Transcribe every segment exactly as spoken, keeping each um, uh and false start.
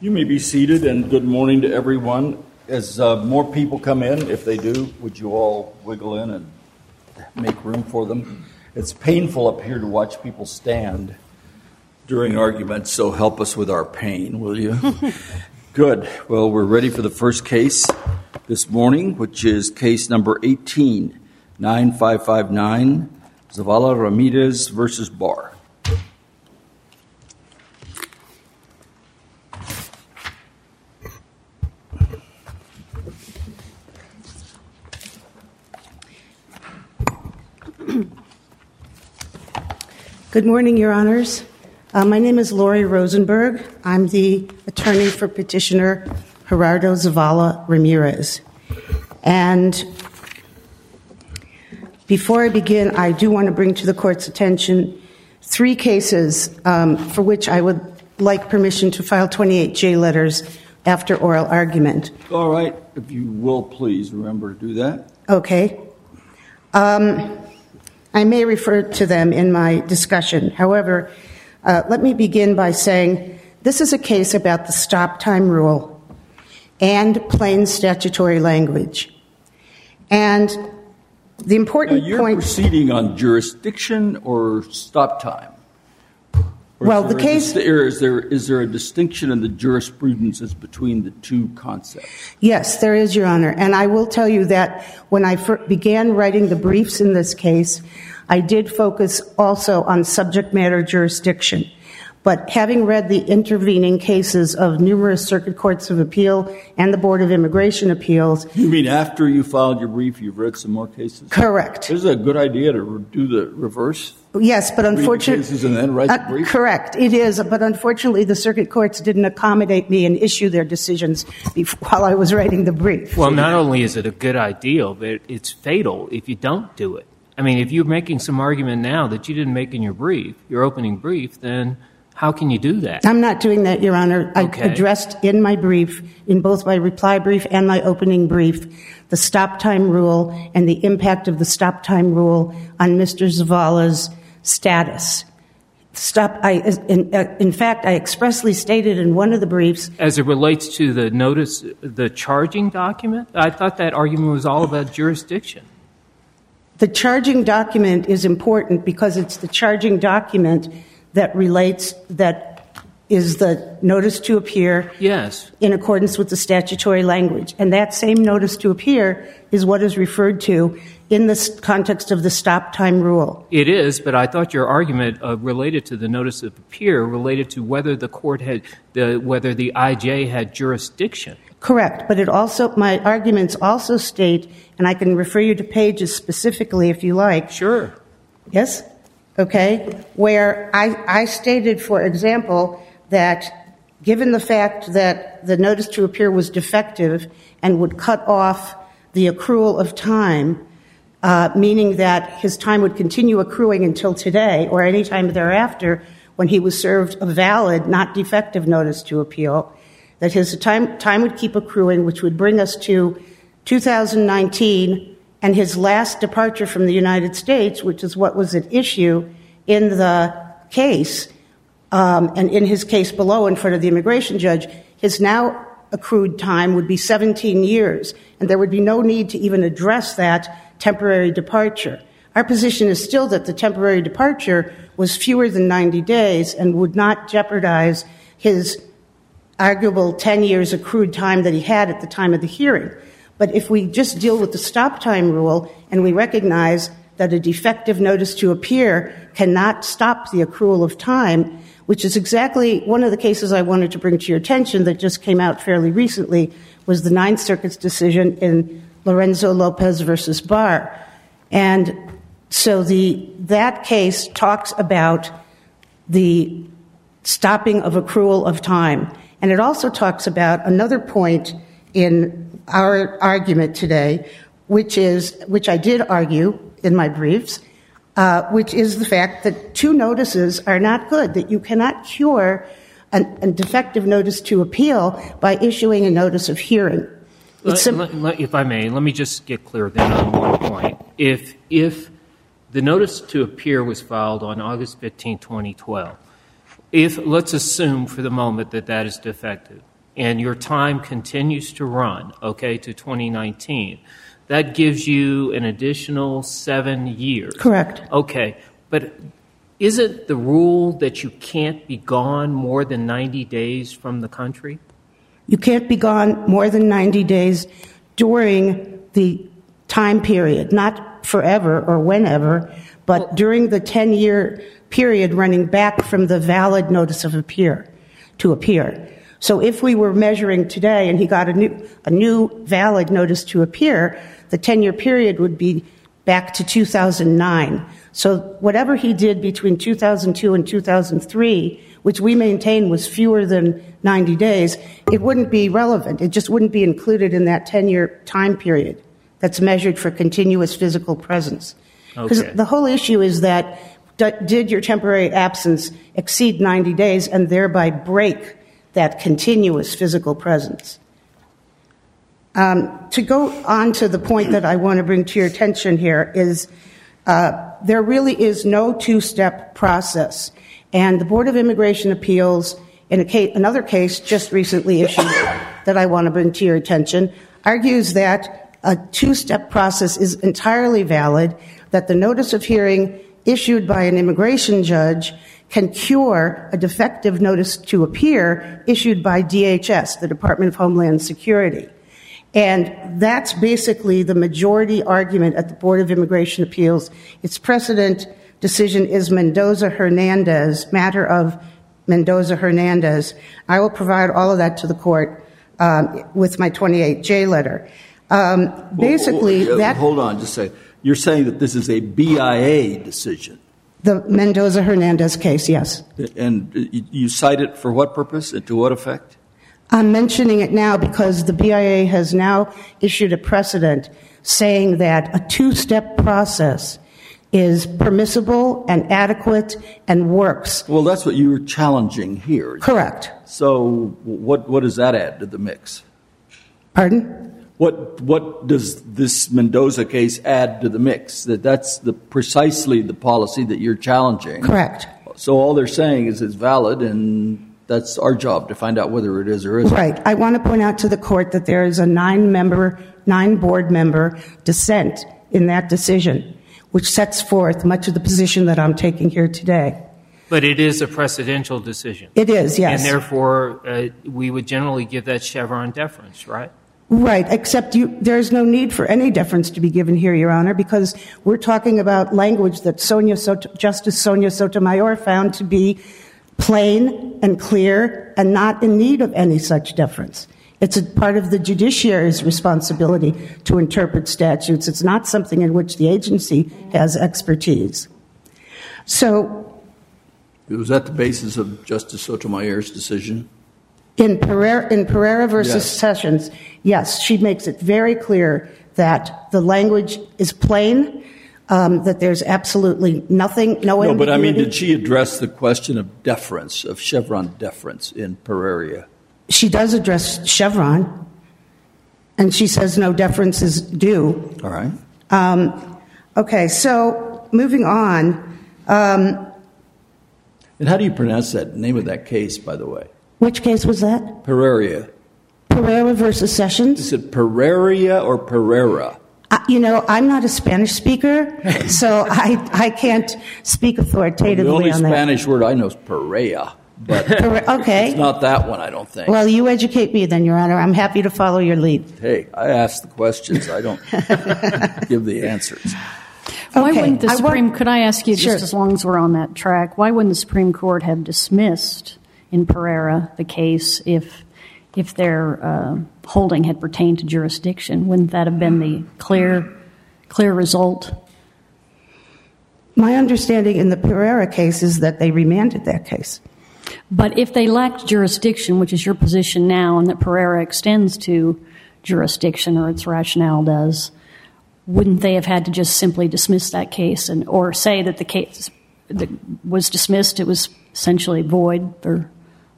You may be seated, and good morning to everyone. As uh, more people come in, if they do, would you all wiggle in and make room for them? It's painful up here to watch people stand during arguments, so help us with our pain, will you? Good. Well, we're ready for the first case this morning, which is case number eighteen nine five five nine, Zavala Ramirez versus Barr. Good morning, Your Honors. Uh, my name is Lori Rosenberg. I'm the attorney for petitioner Gerardo Zavala Ramirez. And before I begin, I do want to bring to the court's attention three cases um, for which I would like permission to file twenty-eight J letters after oral argument. All right. If you will, please remember to do that. Okay. Um... I may refer to them in my discussion. However, uh, let me begin by saying this is a case about the stop time rule and plain statutory language. And the important now, you're point... You're proceeding on jurisdiction or stop time? Or well, the case... Dis- is, there, is there a distinction in the jurisprudences between the two concepts? Yes, there is, Your Honor. And I will tell you that when I fir- began writing the briefs in this case, I did focus also on subject matter jurisdiction. But having read the intervening cases of numerous circuit courts of appeal and the Board of Immigration Appeals... You mean after you filed your brief, you've read some more cases? Correct. Is it a good idea to do the reverse? Yes, but unfortunately... Read the cases and then write the brief? Uh, correct, it is. But unfortunately, the circuit courts didn't accommodate me and issue their decisions before, while I was writing the brief. Well, not only is it a good idea, but it's fatal if you don't do it. I mean, if you're making some argument now that you didn't make in your brief, your opening brief, then... how can you do that? I'm not doing that, Your Honor. Okay. I addressed in my brief, in both my reply brief and my opening brief, the stop time rule and the impact of the stop time rule on Mister Zavala's status. Stop. I, in, in fact, I expressly stated in one of the briefs... As it relates to the notice, the charging document? I thought that argument was all about jurisdiction. The charging document is important because it's the charging document that relates, that is the notice to appear yes. in accordance with the statutory language. And that same notice to appear is what is referred to in the context of the stop time rule. It is, but I thought your argument uh, related to the notice of appear related to whether the court had, the, whether the I J had jurisdiction. Correct, but it also, my arguments also state, and I can refer you to pages specifically if you like. Sure. Yes? Okay, where I, I stated, for example, that given the fact that the notice to appear was defective and would cut off the accrual of time, uh, meaning that his time would continue accruing until today or any time thereafter when he was served a valid, not defective notice to appeal, that his time, time would keep accruing, which would bring us to two thousand nineteen and his last departure from the United States, which is what was at issue in the case, um, and in his case below in front of the immigration judge, his now accrued time would be seventeen years, and there would be no need to even address that temporary departure. Our position is still that the temporary departure was fewer than ninety days and would not jeopardize his arguable ten years accrued time that he had at the time of the hearing. But if we just deal with the stop time rule and we recognize that a defective notice to appear cannot stop the accrual of time, which is exactly one of the cases I wanted to bring to your attention that just came out fairly recently, was the Ninth Circuit's decision in Lorenzo Lopez versus Barr. And so the that case talks about the stopping of accrual of time. And it also talks about another point in our argument today, which is, which I did argue in my briefs, uh, which is the fact that two notices are not good, that you cannot cure a, a defective notice to appeal by issuing a notice of hearing. Let, let, let, if I may, let me just get clear then on one point. If, if the notice to appear was filed on August fifteenth, twenty twelve, if, let's assume for the moment that that is defective, and your time continues to run, okay, to twenty nineteen, that gives you an additional seven years. Correct. Okay, but is it the rule that you can't be gone more than ninety days from the country? You can't be gone more than ninety days during the time period, not forever or whenever, but well, during the ten-year period running back from the valid notice of appear to appear. So if we were measuring today and he got a new a new valid notice to appear, the ten-year period would be back to two thousand nine. So whatever he did between two thousand two and two thousand three, which we maintain was fewer than ninety days, it wouldn't be relevant. It just wouldn't be included in that ten-year time period that's measured for continuous physical presence. Because okay. the whole issue is that did your temporary absence exceed ninety days and thereby break that continuous physical presence? Um, to go on to the point that I want to bring to your attention here is uh, there really is no two-step process. And the Board of Immigration Appeals, in a case, another case just recently issued that I want to bring to your attention, argues that a two-step process is entirely valid, that the notice of hearing issued by an immigration judge can cure a defective notice to appear issued by D H S, the Department of Homeland Security. And that's basically the majority argument at the Board of Immigration Appeals. Its precedent decision is Mendoza-Hernandez, matter of Mendoza-Hernandez. I will provide all of that to the court um, with my twenty-eight J letter. Um, basically, well, well, that... Hold on, just a second. You're saying that this is a B I A decision? The Mendoza-Hernandez case, yes. And you cite it for what purpose and to what effect? I'm mentioning it now because the B I A has now issued a precedent saying that a two-step process is permissible and adequate and works. Well, that's what you were challenging here. Correct. So what, what does that add to the mix? Pardon? What what does this Mendoza case add to the mix? That that's the precisely the policy that you're challenging. Correct. So all they're saying is it's valid, and that's our job to find out whether it is or isn't. Right. I want to point out to the court that there is a nine-member, nine-board member dissent in that decision, which sets forth much of the position that I'm taking here today. But it is a precedential decision. It is, yes. And therefore, uh, we would generally give that Chevron deference, right? Right, except you, there's no need for any deference to be given here, Your Honor, because we're talking about language that Sonia Soto, Justice Sonia Sotomayor found to be plain and clear and not in need of any such deference. It's a part of the judiciary's responsibility to interpret statutes. It's not something in which the agency has expertise. So, was that the basis of Justice Sotomayor's decision? In Pereira, in Pereira versus yes. Sessions, yes, she makes it very clear that the language is plain, um, that there's absolutely nothing, no ambiguity. No, but I mean, did she address the question of deference, of Chevron deference in Pereira? She does address Chevron, and she says no deference is due. All right. Um, okay, so moving on. Um, and how do you pronounce that name of that case, by the way? Which case was that? Pereira. Pereira versus Sessions? Is it Pereira or Pereira? Uh, you know, I'm not a Spanish speaker, so I I can't speak authoritatively well, the only on that. Spanish word I know is Pereira, but okay. It's not that one, I don't think. Well, you educate me then, Your Honor. I'm happy to follow your lead. Hey, I ask the questions. I don't give the answers. Why okay. wouldn't the Supreme, I could I ask you, just sure. as long as we're on that track, why wouldn't the Supreme Court have dismissed in Pereira the case if if their uh, holding had pertained to jurisdiction? Wouldn't that have been the clear clear result? My understanding in the Pereira case is that they remanded that case. But if they lacked jurisdiction, which is your position now, and that Pereira extends to jurisdiction, or its rationale does, wouldn't they have had to just simply dismiss that case and or say that the case that was dismissed, it was essentially void or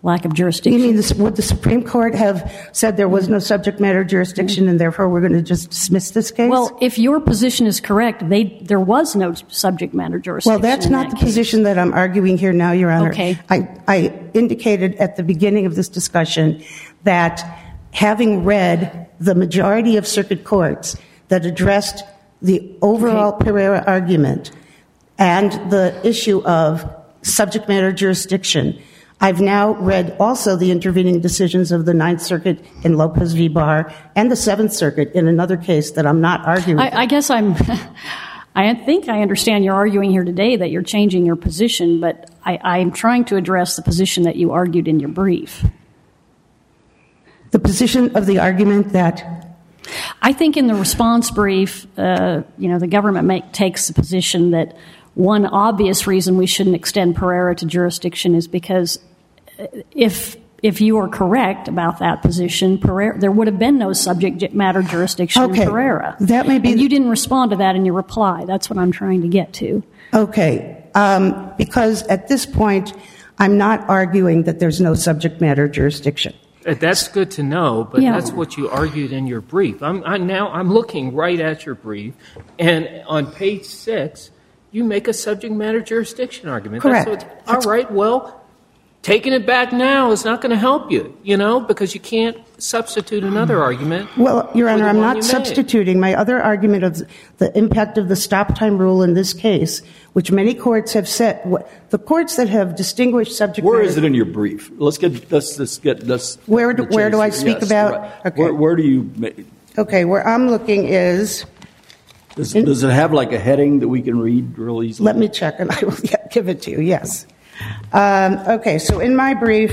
lack of jurisdiction. You mean this, would the Supreme Court have said there was no subject matter jurisdiction and therefore we're going to just dismiss this case? Well, if your position is correct, they, there was no subject matter jurisdiction. Well, that's not that the case. position that I'm arguing here now, Your Honor. Okay. I, I indicated at the beginning of this discussion that having read the majority of circuit courts that addressed the overall okay. Pereira argument and the issue of subject matter jurisdiction, I've now read also the intervening decisions of the Ninth Circuit in Lopez v. Barr and the Seventh Circuit in another case that I'm not arguing. I, I guess I'm, I think I understand you're arguing here today that you're changing your position, but I, I'm trying to address the position that you argued in your brief. The position of the argument that? I think in the response brief, uh, you know, the government make, takes the position that one obvious reason we shouldn't extend Pereira to jurisdiction is because if if you are correct about that position, Pereira, there would have been no subject matter jurisdiction okay. in Pereira. That may be. And you didn't respond to that in your reply. That's what I'm trying to get to. Okay. Um, because at this point, I'm not arguing that there's no subject matter jurisdiction. That's good to know, but yeah. that's what you argued in your brief. I'm, I'm now I'm looking right at your brief, and on page six, you make a subject matter jurisdiction argument. Correct. That's what, all right, well, taking it back now is not going to help you, you know, because you can't substitute another argument. Well, Your Honor, I'm not substituting. My other argument of the impact of the stop time rule in this case, which many courts have said, the courts that have distinguished subject Where matter. Where is it in your brief? Let's get, let's, let's get, let's. Where do, where do I speak yes, about? Right. Okay. Where, where do you make? Okay, where I'm looking is. Does, in, does it have like a heading that we can read real easily? Let me check and I will give it to you, yes. Um, okay, so in my brief,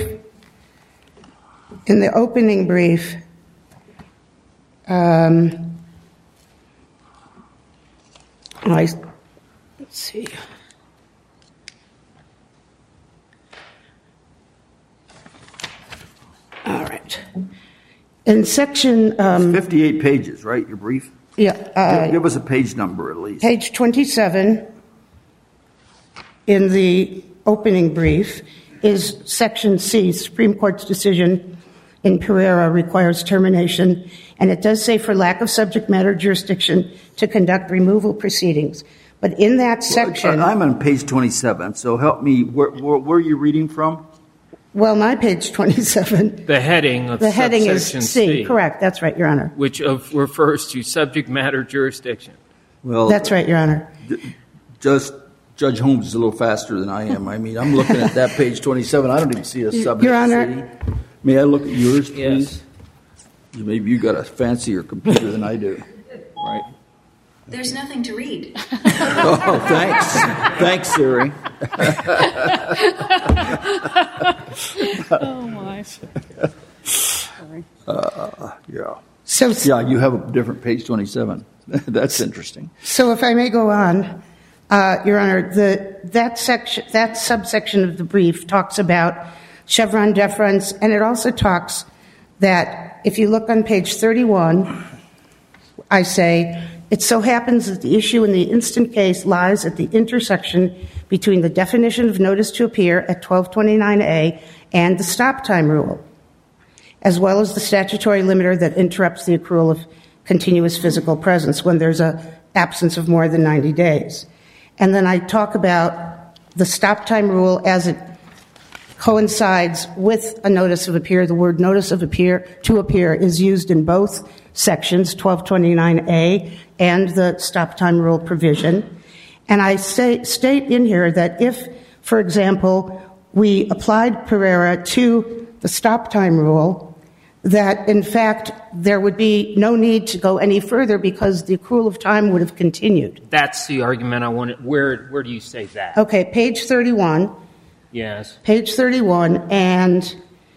in the opening brief, um, I, let's see. All right. In section... Um, it's fifty-eight pages, right, your brief? Yeah. Uh, give, give us a page number at least. Page twenty-seven in the opening brief is section C, Supreme Court's decision in Pereira requires termination, and it does say for lack of subject matter jurisdiction to conduct removal proceedings. But in that section... Well, I'm on page twenty-seven, so help me. Where, where, where are you reading from? Well, my page twenty-seven... The heading of the heading is C, C. Correct, that's right, Your Honor. Which of, refers to subject matter jurisdiction. Well, that's right, Your Honor. D- just... Judge Holmes is a little faster than I am. I mean, I'm looking at that page twenty-seven. I don't even see a subject. Your Honor. C. May I look at yours, please? Yes. Maybe you got a fancier computer than I do, right? There's nothing to read. Oh, thanks. Thanks, Siri. Oh, my. Sorry. Uh, yeah. So, yeah, you have a different page twenty-seven. That's interesting. So if I may go on, uh, Your Honor, the, that section, that subsection of the brief talks about Chevron deference, and it also talks that if you look on page thirty-one, I say, it so happens that the issue in the instant case lies at the intersection between the definition of notice to appear at twelve twenty-nine A and the stop time rule, as well as the statutory limiter that interrupts the accrual of continuous physical presence when there's an absence of more than ninety days. And then I talk about the stop time rule as it coincides with a notice of appear. The word notice of appear to appear is used in both sections, twelve twenty-nine A and the stop time rule provision. And I say, state in here that if, for example, we applied Pereira to the stop time rule, that in fact there would be no need to go any further because the accrual of time would have continued. That's the argument I wanted. Where where do you say that? Okay, page thirty-one. Yes. Page thirty-one, and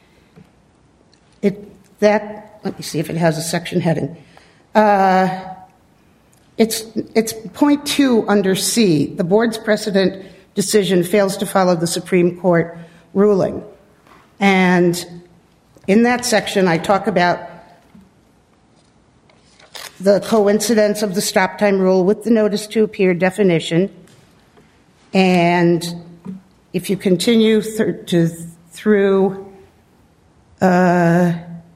it that let me see if it has a section heading. Uh, it's it's point two under C. The board's precedent decision fails to follow the Supreme Court ruling, and in that section, I talk about the coincidence of the stop time rule with the notice to appear definition. And if you continue th- to through Uh,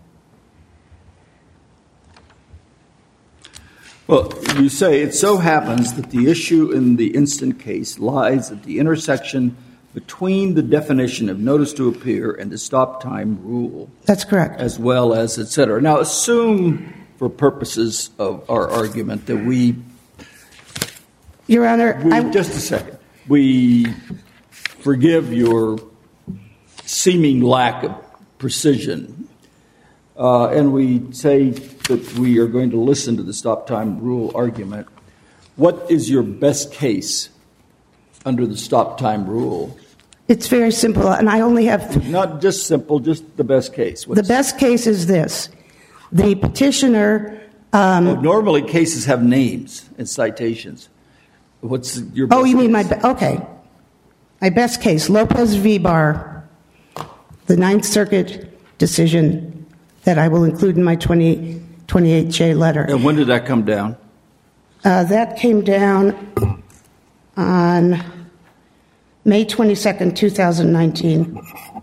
Well, you say it so happens that the issue in the instant case lies at the intersection between the definition of notice to appear and the stop time rule. that's correct. As well as et cetera. Now, assume for purposes of our argument that we, Your Honor, we I, just a second, we forgive your seeming lack of precision, uh, and we say that we are going to listen to the stop time rule argument. What is your best case under the stop time rule? it's very simple, and I only have Not just simple, just the best case. the best case is this: the petitioner. Um, Well, normally cases have names and citations. What's your best oh, you mean my case? be- okay? My best case, Lopez v. Barr, the Ninth Circuit decision that I will include in my twenty, twenty-eight J letter. And when did that come down? Uh, that came down on May twenty-second, twenty nineteen.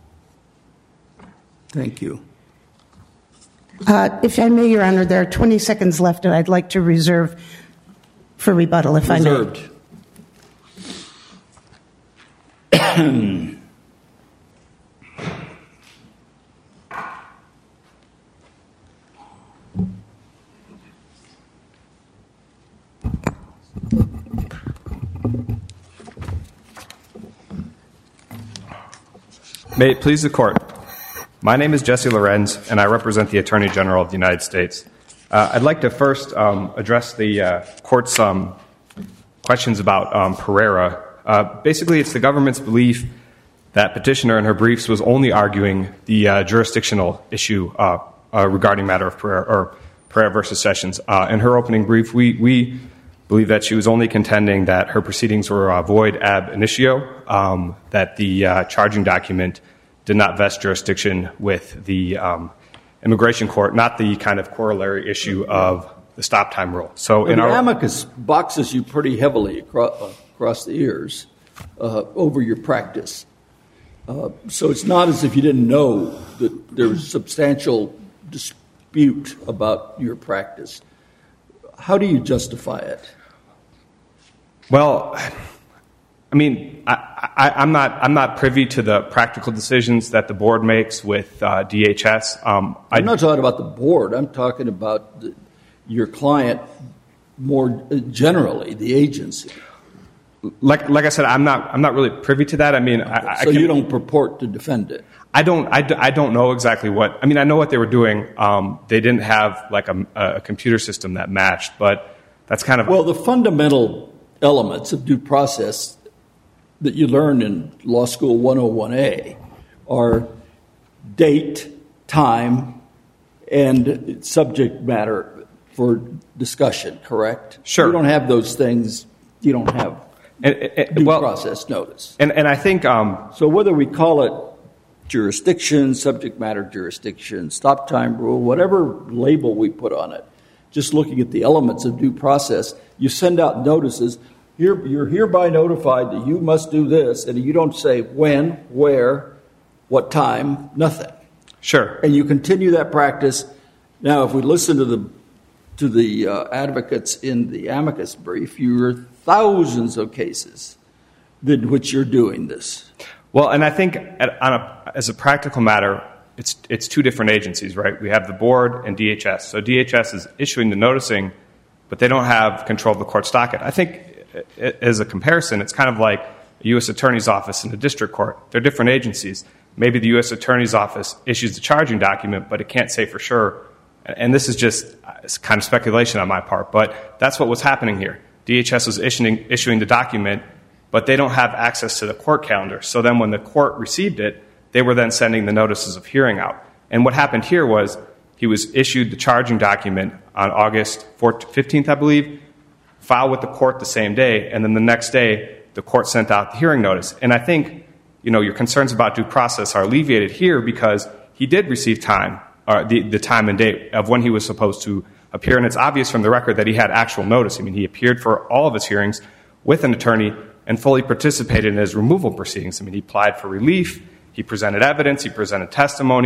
Thank you. Uh, if I may, Your Honor, there are twenty seconds left, and I'd like to reserve for rebuttal, if Reserved. I may. May it please the Court. My name is Jesse Lorenz, and I represent the Attorney General of the United States. Uh, I'd like to first um, address the uh, Court's um, questions about um, Pereira. Uh, basically, it's the government's belief that petitioner in her briefs was only arguing the uh, jurisdictional issue uh, uh, regarding matter of Pereira, or Pereira versus Sessions. Uh, in her opening brief, we, we believe that she was only contending that her proceedings were uh, void ab initio, um, that the uh, charging document did not vest jurisdiction with the um, immigration court, not the kind of corollary issue of the stop time rule. So Well, in the our amicus boxes you pretty heavily across, across the ears uh, over your practice. Uh, so it's not as if you didn't know that there was substantial dispute about your practice. How do you justify it? Well, I mean, I, I, I'm not I'm not privy to the practical decisions that the board makes with uh, D H S. Um, I, I'm not talking about the board. I'm talking about the, your client more generally, the agency. like like I said, I'm not I'm not really privy to that. I mean, I, I So can, you don't purport to defend it. I don't I, I don't know exactly what. I mean, I know what they were doing. Um, they didn't have like a, a computer system that matched, but that's kind of Well, the fundamental elements of due process that you learn in Law School one oh one A are date, time, and subject matter for discussion, correct? Sure. You don't have those things, you don't have and, and, due well, process notice. and and I think um, So whether we call it jurisdiction, subject matter jurisdiction, stop time rule, whatever label we put on it, just looking at the elements of due process, you send out notices. You're, you're hereby notified that you must do this, and you don't say when, where, what time, nothing. sure. And you continue that practice. Now, if we listen to the to the uh, advocates in the amicus brief, you are thousands of cases in which you're doing this. Well, and I think at, on a, as a practical matter, it's it's two different agencies, right? We have the board and D H S. So D H S is issuing the noticing, but they don't have control of the court's docket. I think as a comparison, it's kind of like a U S attorney's office and a district court. They're different agencies. Maybe the U S attorney's office issues the charging document, but it can't say for sure. And this is just it's kind of speculation on my part, but that's what was happening here. D H S was issuing, issuing the document, but they don't have access to the court calendar. So then when the court received it, they were then sending the notices of hearing out. And what happened here was he was issued the charging document on August fifteenth, I believe, filed with the court the same day, and then the next day the court sent out the hearing notice. And I think, you know, your concerns about due process are alleviated here because he did receive time, or the, the time and date of when he was supposed to appear, and it's obvious from the record that he had actual notice. I mean, he appeared for all of his hearings with an attorney and fully participated in his removal proceedings. I mean, he applied for relief, he presented evidence, he presented testimony,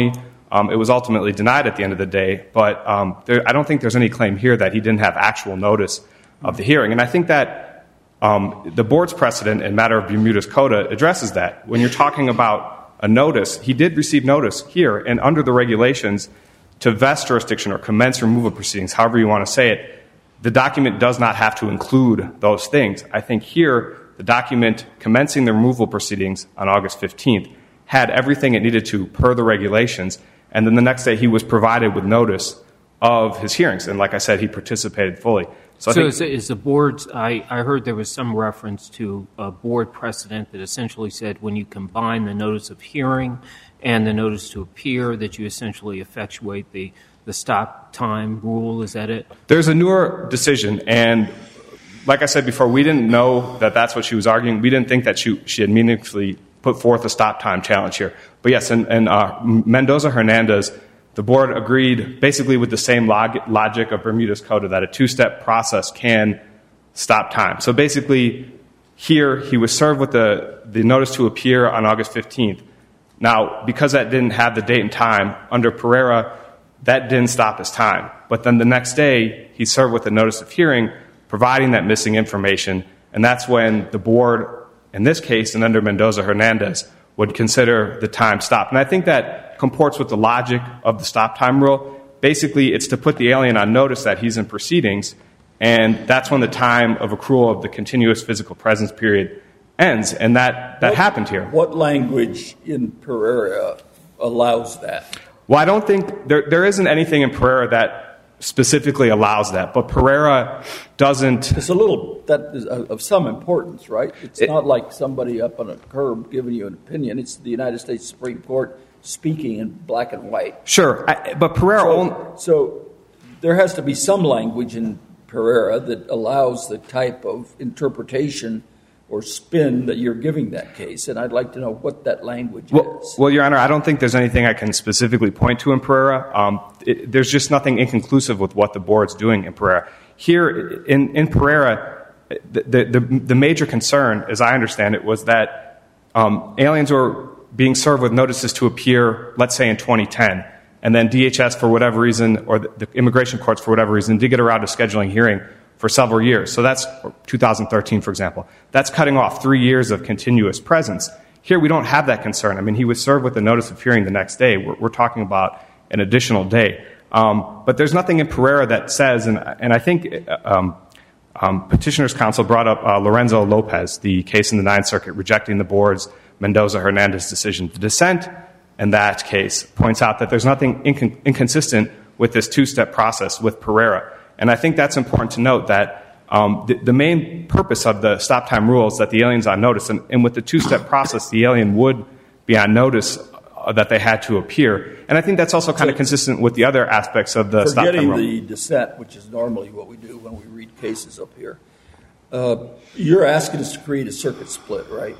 Um, it was ultimately denied at the end of the day, but um, there, I don't think there's any claim here that he didn't have actual notice of the hearing. And I think that um, the board's precedent in matter of Bermuda's Coda addresses that. When you're talking about a notice, he did receive notice here, and under the regulations, to vest jurisdiction or commence removal proceedings, however you want to say it, the document does not have to include those things. I think here, the document commencing the removal proceedings on August fifteenth had everything it needed to per the regulations, and then the next day he was provided with notice of his hearings. And like I said, he participated fully. So, I so think, is, is the board's, I, I heard there was some reference to a board precedent that essentially said when you combine the notice of hearing and the notice to appear, that you essentially effectuate the, the stop time rule. Is that it? There's a newer decision, and like I said before, we didn't know that that's what she was arguing. We didn't think that she, she had meaningfully put forth a stop time challenge here. But yes, in, in uh, Mendoza-Hernandez, the board agreed basically with the same log, logic of Bermuda's Coda that a two-step process can stop time. So basically, here he was served with the, the notice to appear on August fifteenth. Now, because that didn't have the date and time, under Pereira, that didn't stop his time. But then the next day, he's served with a notice of hearing, providing that missing information, and that's when the board, in this case, and under Mendoza-Hernandez, would consider the time stopped. And I think that comports with the logic of the stop time rule. Basically, it's to put the alien on notice that he's in proceedings, and that's when the time of accrual of the continuous physical presence period ends, and that, that what, happened here. What language in Pereira allows that? Well, I don't think there there isn't anything in Pereira that specifically allows that, but Pereira doesn't. It's a little that is of some importance, right? It's it, not like somebody up on a curb giving you an opinion. It's the United States Supreme Court speaking in black and white. Sure, I, but Pereira so, only. So there has to be some language in Pereira that allows the type of interpretation or spin that you're giving that case, and I'd like to know what that language well, is. Well, Your Honor, I don't think there's anything I can specifically point to in Pereira. Um, it, there's just nothing inconclusive with what the board's doing in Pereira. Here, in, in Pereira, the, the, the major concern, as I understand it, was that um, aliens were being served with notices to appear, let's say, in twenty ten, and then D H S, for whatever reason, or the, the immigration courts, for whatever reason, did get around to scheduling hearing for several years. So that's two thousand thirteen, for example. That's cutting off three years of continuous presence. Here, we don't have that concern. I mean, he was served with a notice of hearing the next day. We're, we're talking about an additional day. Um, but there's nothing in Pereira that says, and, and I think um, um, Petitioner's Counsel brought up uh, Lorenzo Lopez, the case in the Ninth Circuit rejecting the board's Mendoza-Hernandez decision. The dissent in that case points out that there's nothing incon- inconsistent with this two-step process with Pereira. And I think that's important to note that um, the, the main purpose of the stop time rule is that the alien's on notice. And, and with the two-step process, the alien would be on notice uh, that they had to appear. And I think that's also kind of consistent with the other aspects of the stop time rule. Forgetting the dissent, which is normally what we do when we read cases up here, uh, you're asking us to create a circuit split, right?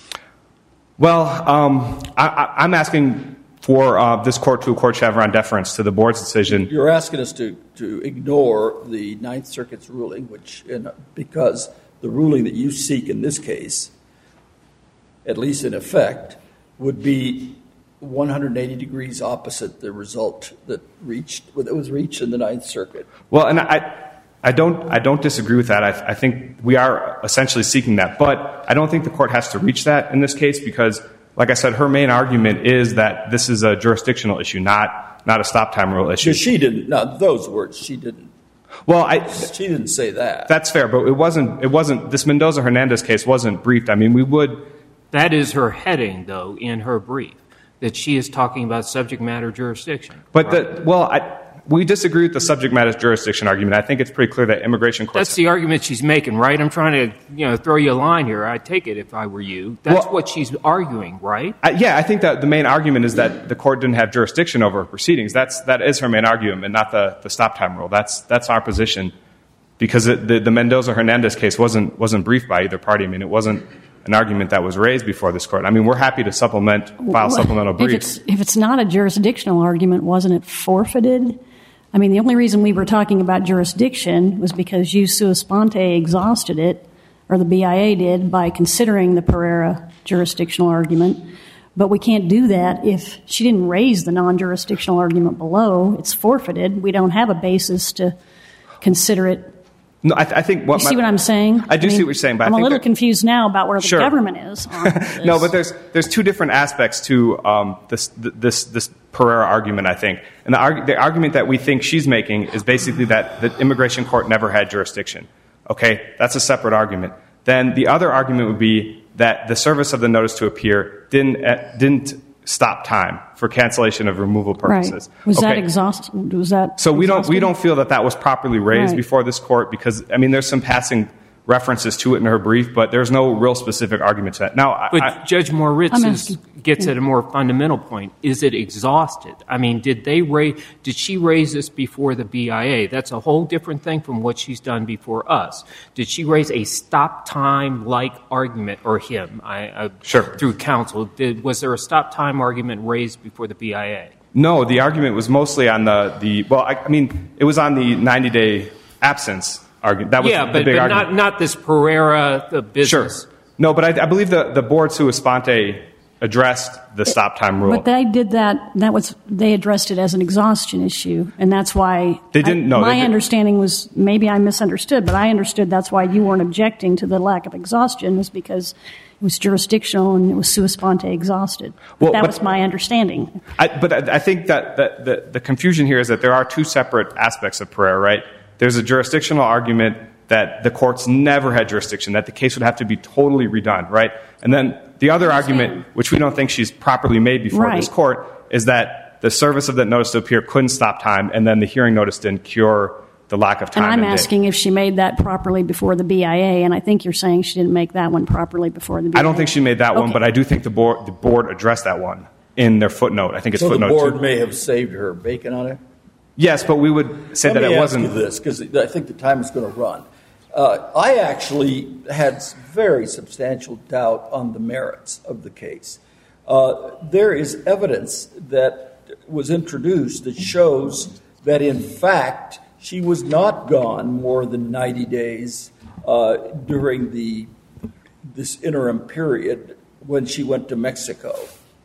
Well, um, I, I, I'm asking for uh, this court to accord Chevron deference to the board's decision. You're asking us to, to ignore the Ninth Circuit's ruling, which, in, because the ruling that you seek in this case, at least in effect, would be one hundred eighty degrees opposite the result that reached that was reached in the Ninth Circuit. Well, and I, I don't, I don't disagree with that. I, I think we are essentially seeking that, but I don't think the court has to reach that in this case because, like I said, her main argument is that this is a jurisdictional issue, not not a stop time rule issue. She didn't. Not those words. She didn't. Well, I, she didn't say that. That's fair, but it wasn't. It wasn't. This Mendoza-Hernandez case wasn't briefed. I mean, we would. That is her heading, though, in her brief, that she is talking about subject matter jurisdiction. But right? the well, I. We disagree with the subject matter jurisdiction argument. I think it's pretty clear that immigration courts... That's the argument she's making, right? I'm trying to, you know, throw you a line here. I'd take it if I were you. That's well, what she's arguing, right? I, yeah, I think that the main argument is that the court didn't have jurisdiction over her proceedings. That's, that is her main argument, and not the, the stop time rule. That's, that's our position, because it, the, the Mendoza-Hernandez case wasn't, wasn't briefed by either party. I mean, it wasn't an argument that was raised before this court. I mean, we're happy to supplement, file well, supplemental briefs. If it's, if it's not a jurisdictional argument, wasn't it forfeited? I mean, the only reason we were talking about jurisdiction was because you sua sponte exhausted it, or the B I A did, by considering the Pereira jurisdictional argument. But we can't do that if she didn't raise the non-jurisdictional argument below. It's forfeited. We don't have a basis to consider it. No, I, th- I think what you my, see what I'm saying? I do I mean, see what you're saying, but I'm I think a little that, confused now about where the sure. government is on this. No, but there's there's two different aspects to um, this this this Pereira argument, I think. And the, arg- the argument that we think she's making is basically that the immigration court never had jurisdiction. Okay, that's a separate argument. Then the other argument would be that the service of the notice to appear didn't uh, didn't stop time for cancellation of removal purposes. Right. Was okay. that exhausted? Was that so we exhausted? don't we don't feel that that was properly raised Right. before this court because I mean there's some passing references to it in her brief, but there's no real specific argument to that. Now, but I, Judge Moritz I'm is, gets at a more fundamental point. Is it exhausted? I mean, did they raise? Did she raise this before the B I A? That's a whole different thing from what she's done before us. Did she raise a stop time like argument, or him? I, I Sure. Through counsel, did was there a stop time argument raised before the B I A? no, the argument was mostly on the the. Well, I, I mean, it was on the ninety day absence argument. That was Yeah, the but, big but argument. not not this Pereira the business. Sure. No, but I, I believe the, the board sua sponte addressed the stop time rule. But they did that. That was they addressed it as an exhaustion issue, and that's why They didn't- I, no, my they did- understanding was maybe I misunderstood, but I understood that's why you weren't objecting to the lack of exhaustion was because it was jurisdictional and it was sua sponte exhausted. Well, that but- was my understanding. I, but I, I think that the, the, the confusion here is that there are two separate aspects of Pereira, right? There's a jurisdictional argument that the courts never had jurisdiction, that the case would have to be totally redone, right? And then the other argument, which we don't think she's properly made before Right. this court, is that the service of that notice to appear couldn't stop time, and then the hearing notice didn't cure the lack of time. And I'm and date. asking if she made that properly before the B I A, and I think you're saying she didn't make that one properly before the B I A. I don't think she made that one, Okay. but I do think the board, the board addressed that one in their footnote. I think it's So the footnote board two. may have saved her bacon on it? Yes, but we would say Let that me it ask wasn't. you this, because I think the time is going to run. Uh, I actually had very substantial doubt on the merits of the case. Uh, there is evidence that was introduced that shows that, in fact, she was not gone more than ninety days uh, during the this interim period when she went to Mexico.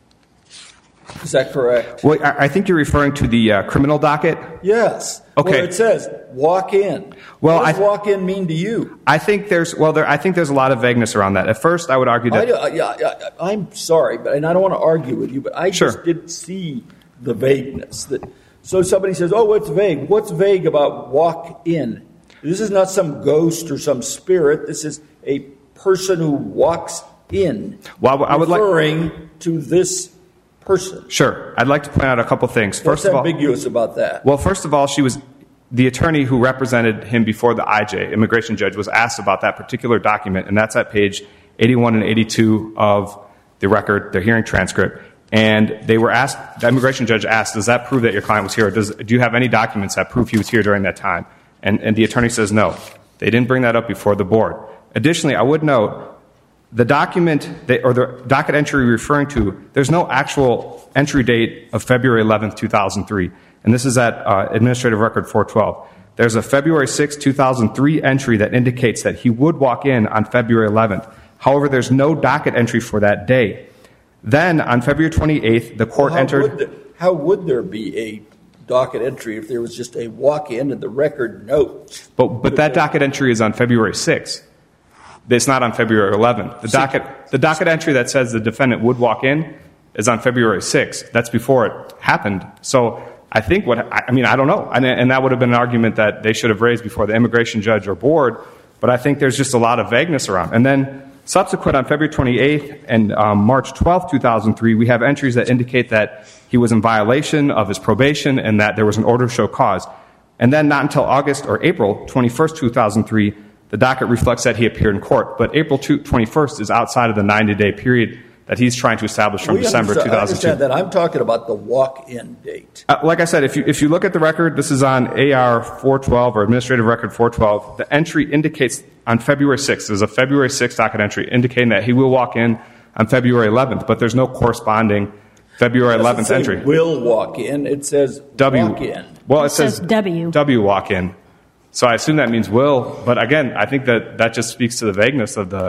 Is that correct? Well, I I think you're referring to the uh, criminal docket. Yes. Okay. Where it says walk in. Well, what does I- walk in mean to you? I think there's well, there, I think there's a lot of vagueness around that. At first, I would argue I, that do- I, yeah, I, I'm sorry, but and I don't want to argue with you, but I Sure. just didn't see the vagueness. That so somebody says, "Oh, what's vague? What's vague about walk in?" This is not some ghost or some spirit. This is a person who walks in. Well, I would like- referring to this person. sure. I'd like to point out a couple things. What's First of all, ambiguous about that? well, first of all, she was the attorney who represented him before the I J, immigration judge, was asked about that particular document, and that's at page eighty-one and eighty-two of the record, the hearing transcript. And they were asked, the immigration judge asked, does that prove that your client was here? Or does, do you have any documents that prove he was here during that time? And, and the attorney says no. They didn't bring that up before the board. Additionally, I would note, the document, that, or the docket entry you're referring to, there's no actual entry date of February eleventh, two thousand three. And this is at uh, Administrative Record four twelve. There's a February sixth, two thousand three entry that indicates that he would walk in on February eleventh. However, there's no docket entry for that day. Then, on February twenty-eighth, the court how entered... Would there, how would there be a docket entry if there was just a walk-in and the record note? But, but that docket entry is on February sixth. It's not on February eleventh. The docket, the docket entry that says the defendant would walk in is on February sixth. That's before it happened. So I think what, I mean, I don't know. And, and that would have been an argument that they should have raised before the immigration judge or board. But I think there's just a lot of vagueness around. And then subsequent on February twenty-eighth and um, March twelfth, two thousand three, we have entries that indicate that he was in violation of his probation and that there was an order to show cause. And then not until August or April twenty-first, two thousand three, the docket reflects that he appeared in court. But April twenty-first is outside of the ninety-day period that he's trying to establish from We December understand- two I thousand two. understand that. I'm talking about the walk-in date. Uh, like I said, if you if you look at the record, this is on A R four twelve or Administrative Record four twelve. The entry indicates on February sixth, there's a February sixth docket entry indicating that he will walk in on February eleventh, but there's no corresponding February eleventh It doesn't say entry. will walk in. It says W. walk in. Well, it, It says W. W walk in. So I assume that means will, but again, I think that that just speaks to the vagueness of the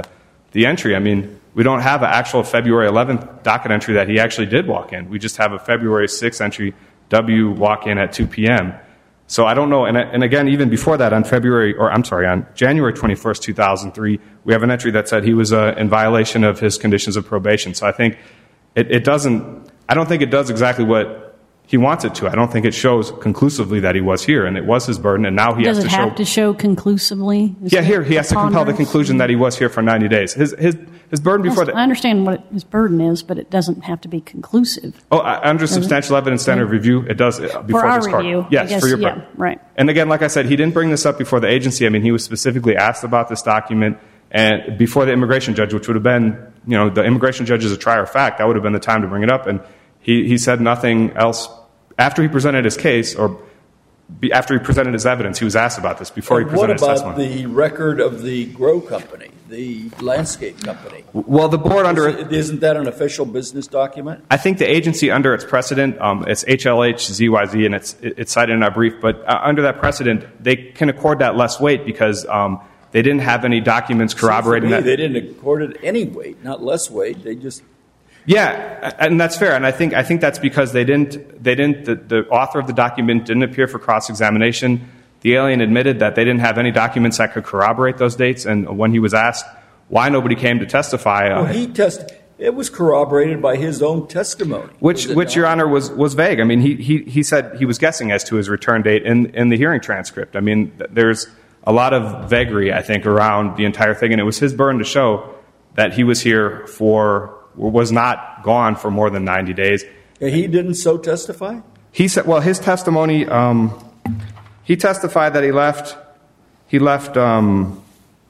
the entry. I mean, we don't have an actual February eleventh docket entry that he actually did walk in. We just have a February sixth entry, W walk in at two p.m. So I don't know. And, and again, even before that, on February, or I'm sorry, on January twenty-first, two thousand three, we have an entry that said he was uh, in violation of his conditions of probation. So I think it, it doesn't, I don't think it does exactly what he wants it to. I don't think it shows conclusively that he was here, and it was his burden, and now he Does has to it show... have to show conclusively? Is yeah, here, he has to compel the preponderance? conclusion that he was here for ninety days. His his his burden before I the... understand what his burden is, but it doesn't have to be conclusive. Oh, uh, under substantial evidence standard of review, it does uh, before For our this court. review. Yes, I guess, for your yeah, burden. right. And again, like I said, he didn't bring this up before the agency. I mean, he was specifically asked about this document, and before the immigration judge, which would have been, you know, the immigration judge is a trier of fact, that would have been the time to bring it up, and he, he said nothing else. After he presented his case, or be, after he presented his evidence, he was asked about this before And he presented his what testimony. about the record of the grow company, the landscape company? Well, the board under... Isn't that an official business document? I think the agency under its precedent, um, it's H L H Z Y Z, and it's, it's cited in our brief, but uh, under that precedent, they can accord that less weight because um, they didn't have any documents corroborating Seems to me that. They didn't accord it any weight, not less weight. They just... Yeah, and that's fair, and I think I think that's because they didn't they didn't the, the author of the document didn't appear for cross-examination. The alien admitted that they didn't have any documents that could corroborate those dates, and when he was asked why nobody came to testify, uh, Well, he test. It was corroborated by his own testimony. which was it which not? Your Honor was was vague. I mean, he he he said he was guessing as to his return date in in the hearing transcript. I mean, th- there's a lot of vagary, I think, around the entire thing, and it was his burden to show that he was here for. Was not gone for more than ninety days. He didn't so testify? He said, well, his testimony, um, he testified that he left, he left, um,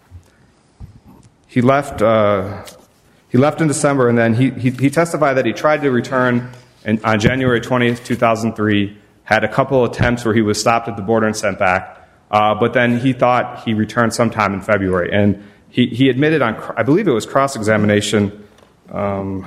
he left, uh, he left in December, and then he, he, he testified that he tried to return in, on January twentieth, two thousand three, had a couple attempts where he was stopped at the border and sent back, uh, but then he thought he returned sometime in February, and he, he admitted on, I believe it was cross-examination, Um,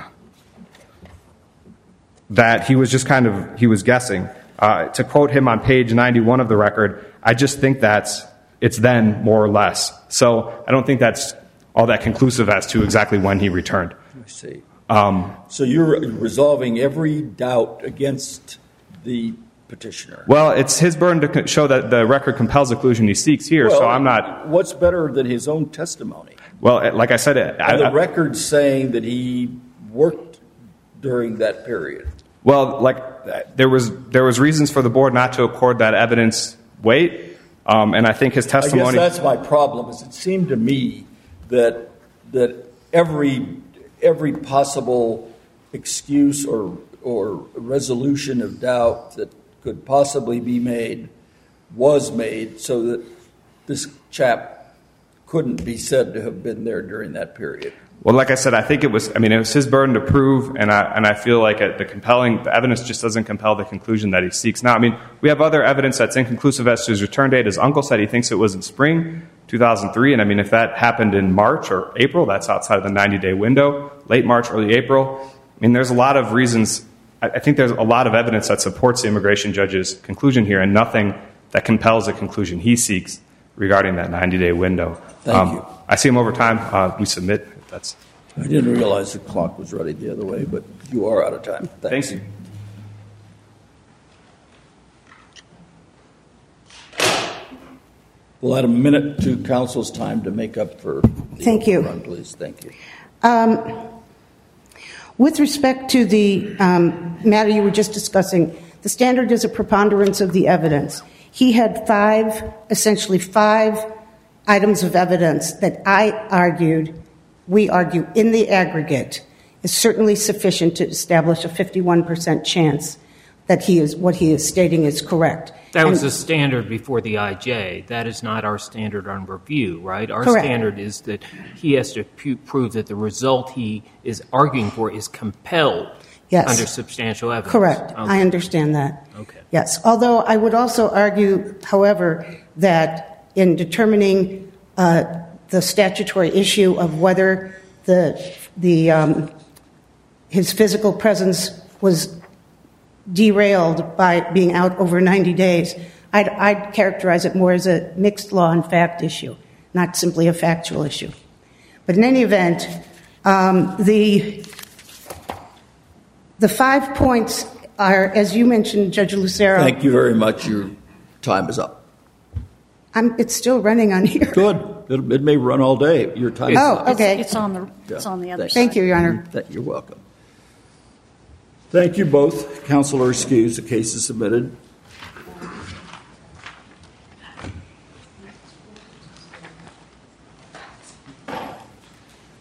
that he was just kind of, he was guessing. Uh, to quote him on page ninety-one of the record, I just think that's, it's then more or less. So I don't think that's all that conclusive as to exactly when he returned. I see. Um, So you're resolving every doubt against the petitioner. well, it's his burden to co- show that the record compels the conclusion he seeks here, so Well, I'm not, What's better than his own testimony? well, like I said, I, And the I, record's saying that he worked during that period. well, like there was, there was reasons for the board not to accord that evidence weight, um, and I think his I testimony... guess that's my problem. Is it seemed to me that that every every possible excuse or or resolution of doubt that could possibly be made was made, so that this chap couldn't be said to have been there during that period. Well, like I said, I think it was, I mean, it was his burden to prove, and I, and I feel like it, the compelling, the evidence just doesn't compel the conclusion that he seeks. Now, I mean, we have other evidence that's inconclusive as to his return date. His uncle said he thinks it was in spring two thousand three, and I mean, if that happened in March or April, that's outside of the ninety-day window, late March, early April. I mean, there's a lot of reasons, I, I think there's a lot of evidence that supports the immigration judge's conclusion here, and nothing that compels the conclusion he seeks regarding that ninety-day window. Thank you. I see him over time. Uh, we submit. That's. I didn't realize the clock was running the other way, but you are out of time. Thanks. Thank you. We'll add a minute to council's time to make up for the Thank you. overrun, please. Thank you. Um, with respect to the um, matter you were just discussing, the standard is a preponderance of the evidence. He had five, essentially five items of evidence that I argued, we argue, in the aggregate is certainly sufficient to establish a fifty-one percent chance that he is what he is stating is correct. That was And- the standard before the I J. That is not our standard on review, right? Our Correct. standard is that he has to pu- prove that the result he is arguing for is compelled Yes. under substantial evidence. Correct. Okay. I understand that. Okay. Yes. Although I would also argue, however, that in determining uh, the statutory issue of whether the the um, his physical presence was derailed by being out over ninety days, I'd, I'd characterize it more as a mixed law and fact issue, not simply a factual issue. But in any event, um, the the five points are, as you mentioned, Judge Lucero. Thank you very much. Your time is up. I'm, it's still running on here. Good. It, it may run all day. Your time is Oh, up. okay. It's, it's on the it's on the other Thank side. Thank you, Your Honor. You're welcome. Thank you both. Counselor excused. The case is submitted.